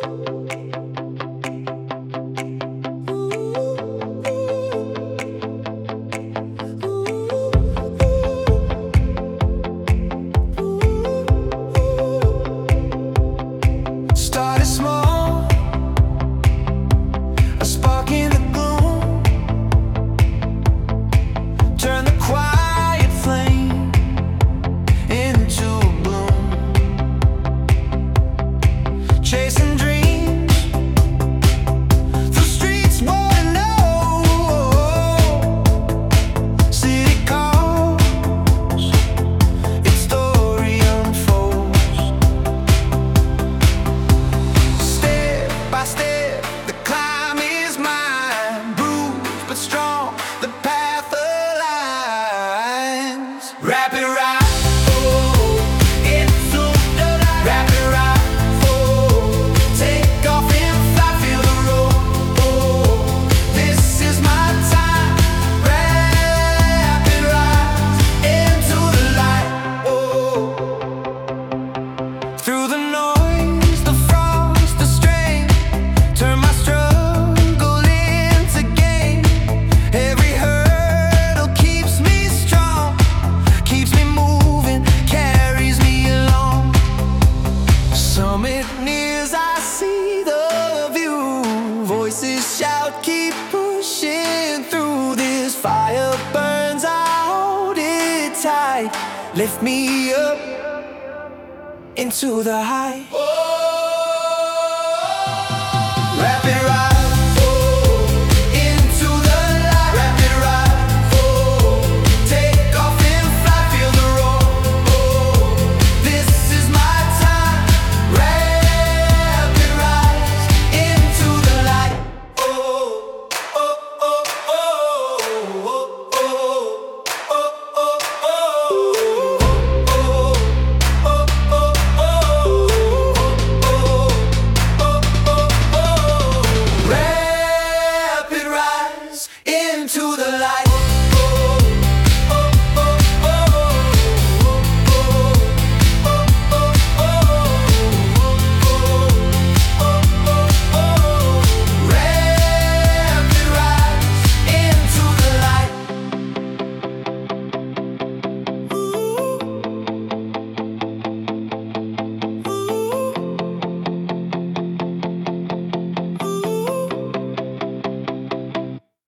Started small, a spark in the gloom. Turn the quiet flame into a bloom. Chasing dreams through streets wanting to know. City calls, its story unfolds. Step by step, the climb is mine. Bruised but strong, the path aligns. Rapid ride, oh, into the light. Rapid ride, oh, take off and fly, feel the road. Oh, this is my time. Rapid rise into the light. Oh, through the noise, the frost, the strain, turn my struggle into gain. Every hurdle keeps me strong, keeps me moving, carries me along. Summit nears, I see the view. Voices shout, keep pushing through. This fire burns, I hold it tight. Lift me up into the high.